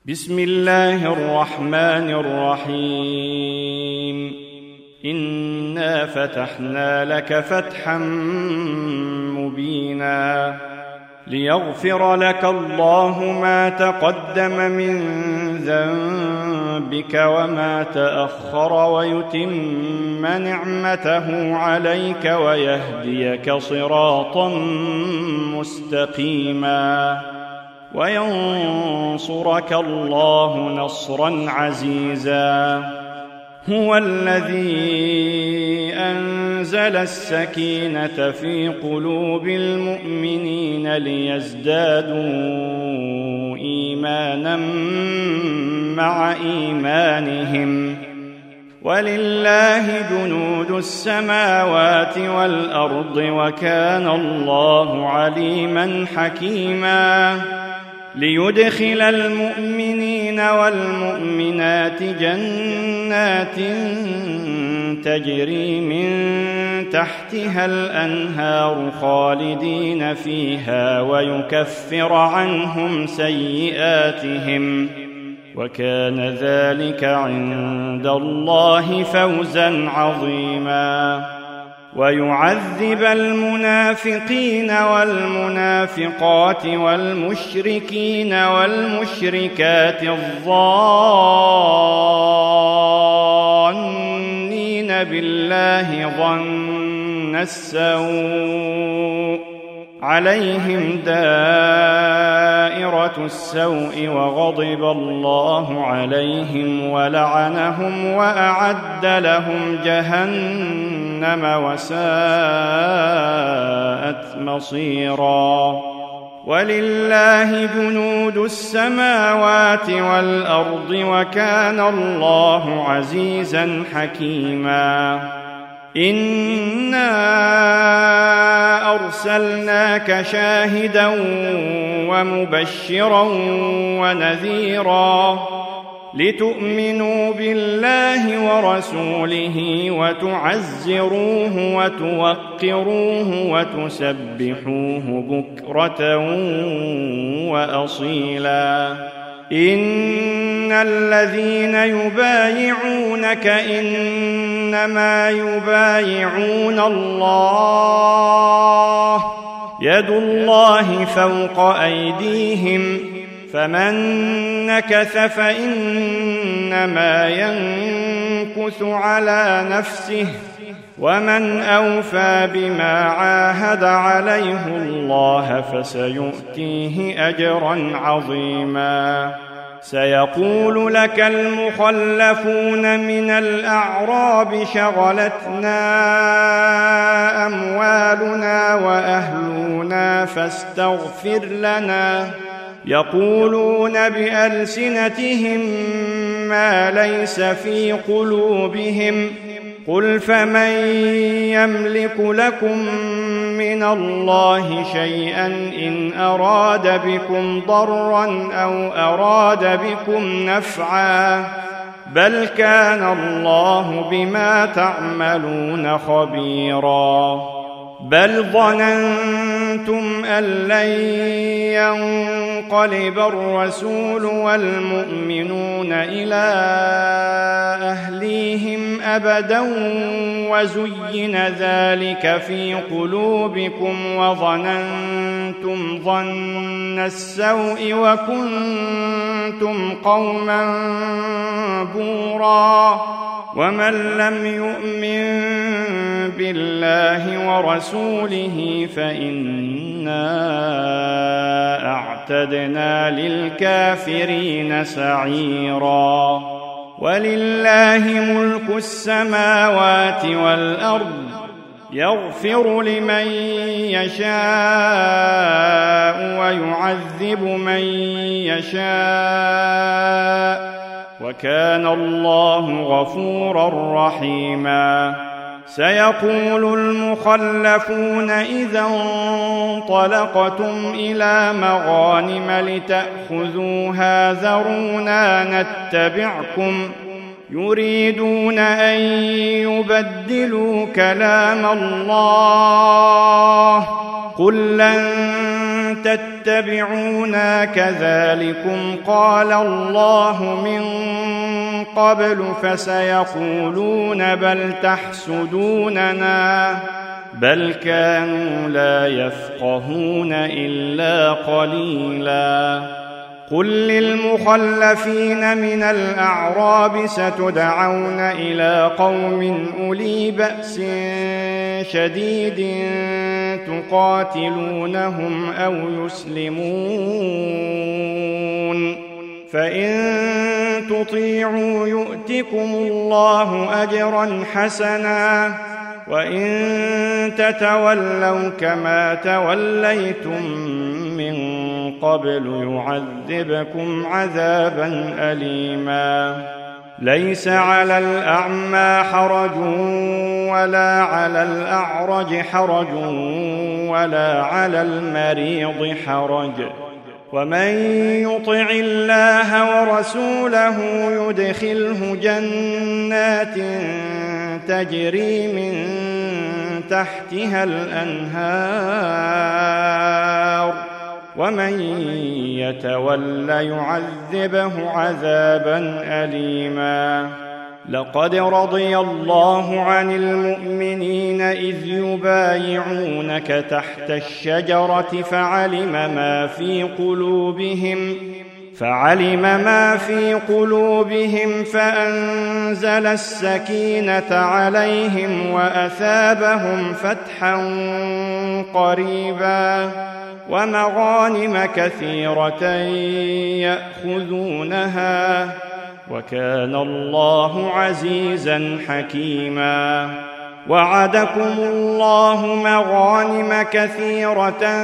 بسم الله الرحمن الرحيم إنا فتحنا لك فتحا مبينا ليغفر لك الله ما تقدم من ذنبك وما تأخر ويتم نعمته عليك ويهديك صراطا مستقيما وينصرك الله نصرا عزيزا. هو الذي أنزل السكينة في قلوب المؤمنين ليزدادوا إيمانا مع إيمانهم ولله جنود السماوات والأرض وكان الله عليما حكيما. ليدخل المؤمنين والمؤمنات جنات تجري من تحتها الأنهار خالدين فيها ويكفر عنهم سيئاتهم وكان ذلك عند الله فوزا عظيما. ويعذب المنافقين والمنافقات والمشركين والمشركات الظانين بالله ظن السوء عليهم دائرة السوء وغضب الله عليهم ولعنهم وأعد لهم جهنم وساءت مصيرا. ولله جنود السماوات والأرض وكان الله عزيزا حكيما. إنا أرسلناك شاهدا ومبشرا ونذيرا لتؤمنوا بالله ورسوله وتعزروه وتوقروه وتسبحوه بكرة وأصيلا. إن الذين يبايعونك إنما يبايعون الله يد الله فوق أيديهم فمن نكث فإنما ينكث على نفسه ومن أوفى بما عاهد عليه الله فسيؤتيه أجرا عظيما. سيقول لك المخلفون من الأعراب شغلتنا أموالنا وأهلنا فاستغفر لنا يقولون بألسنتهم ما ليس في قلوبهم قل فمن يملك لكم من الله شيئا إن أراد بكم ضرا أو أراد بكم نفعا بل كان الله بما تعملون خبيرا. بل ظننتم أن لن ينقلب الرسول والمؤمنون إلى أهليهم أبدا وزين ذلك في قلوبكم وظننتم ظن السوء وكنتم قوما بورا. ومن لم يؤمن بالله ورسوله فإنا أعتدنا للكافرين سعيرا. ولله ملك السماوات والأرض يغفر لمن يشاء ويعذب من يشاء وكان الله غفورا رحيما. سيقول المخلفون إذا انطلقتم إلى مغانم لتأخذوها ذرونا نتبعكم يريدون أن يبدلوا كلام الله قل لن تتبعونا كذلكم قال الله من قبل فسيقولون بل تحسدوننا بل كانوا لا يفقهون إلا قليلا قل للمخلفين من الأعراب ستدعون إلى قوم أولي بأس شديد تقاتلونهم أو يسلمون فإن تطيعوا يؤتكم الله أجرا حسنا وإن تتولوا كما توليتم من قبل يعذبكم عذابا أليما ليس على الأعمى حرج ولا على الأعرج حرج ولا على المريض حرج ومن يطع الله ورسوله يدخله جنات تجري من تحتها الأنهار ومن يتول يعذبه عذابا أليما لقد رضي الله عن المؤمنين إذ يبايعونك تحت الشجرة فعلم ما في قلوبهم فأنزل السكينة عليهم وأثابهم فتحا قريبا ومغانم كثيرة يأخذونها وكان الله عزيزا حكيما وعدكم الله مغانم كثيرة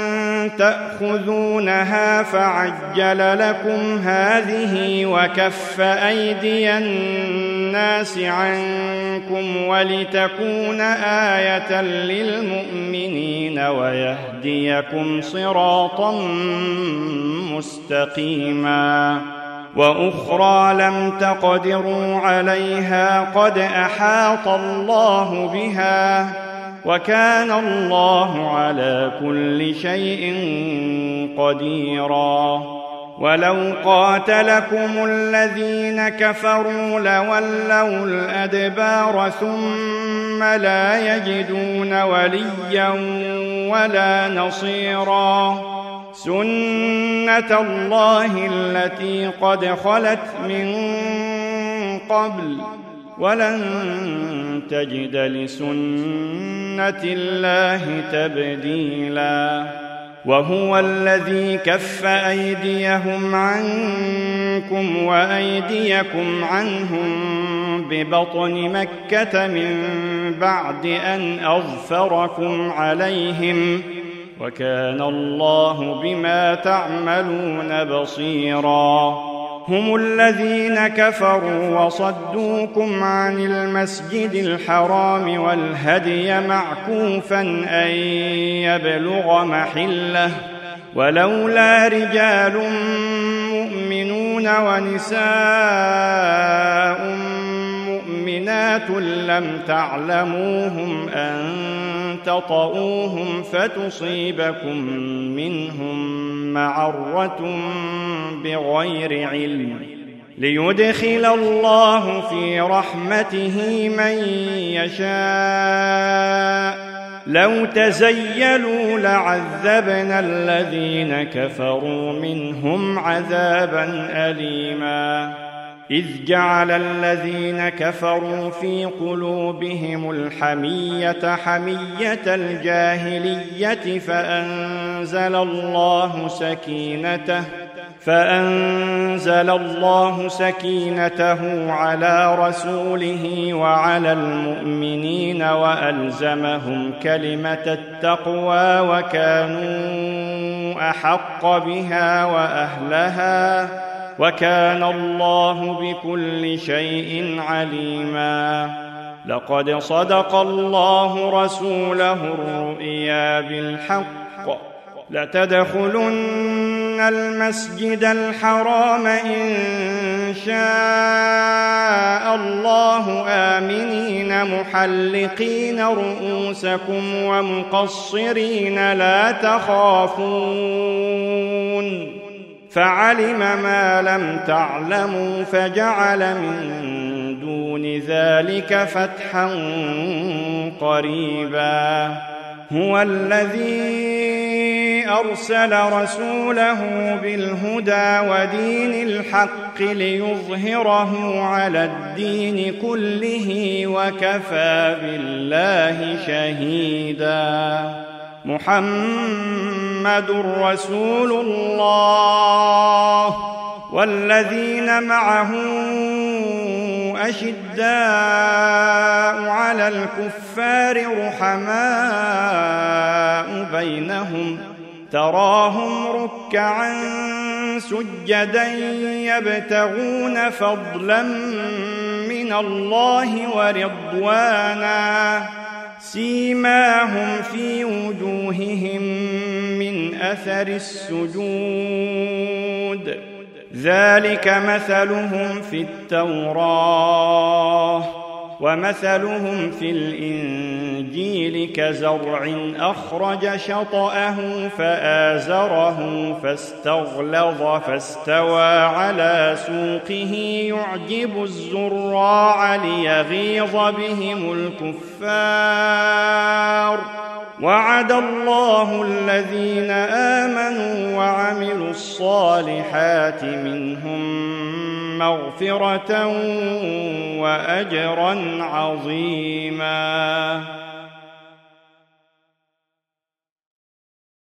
تأخذونها فعجل لكم هذه وكف أيدي الناس عنكم ولتكون آية للمؤمنين ويهديكم صراطا مستقيما وأخرى لم تقدروا عليها قد أحاط الله بها وكان الله على كل شيء قديرا ولو قاتلكم الذين كفروا لولوا الأدبار ثم لا يجدون وليا ولا نصيرا سنة الله التي قد خلت من قبل ولن تجد لسنة الله تبديلا وهو الذي كف أيديهم عنكم وأيديكم عنهم ببطن مكة من بعد أن أظفركم عليهم وكان الله بما تعملون بصيرا هم الذين كفروا وصدوكم عن المسجد الحرام والهدي معكوفا أن يبلغ محله ولولا رجال مؤمنون ونساء مؤمنات لم تعلموهم أن تطؤوهم فتصيبكم منهم معرة بغير علم ليدخل الله في رحمته من يشاء لو تزيلوا لعذبنا الذين كفروا منهم عذابا أليما إذ جعل الذين كفروا في قلوبهم الحمية حمية الجاهلية فأنزل الله سكينته على رسوله وعلى المؤمنين وألزمهم كلمة التقوى وكانوا أحق بها وأهلها وكان الله بكل شيء عليما لقد صدق الله رسوله الرؤيا بالحق لتدخلن المسجد الحرام إن شاء الله آمنين محلقين رؤوسكم ومقصرين لا تخافون فعلم ما لم تعلموا فجعل من دون ذلك فتحا قريبا هو الذي أرسل رسوله بالهدى ودين الحق ليظهره على الدين كله وكفى بالله شهيدا محمد رسول الله والذين معه أشداء على الكفار رحماء بينهم تراهم ركعا سجدا يبتغون فضلا من الله ورضوانا سيماهم في وجوههم من أثر السجود ذلك مثلهم في التوراة ومثلهم في الإنجيل كزرع أخرج شطأه فآزره فاستغلظ فاستوى على سوقه يعجب الزراع ليغيظ بهم الكفار وعد الله الذين آمنوا وعملوا الصالحات منهم مغفرة وأجرا عظيما.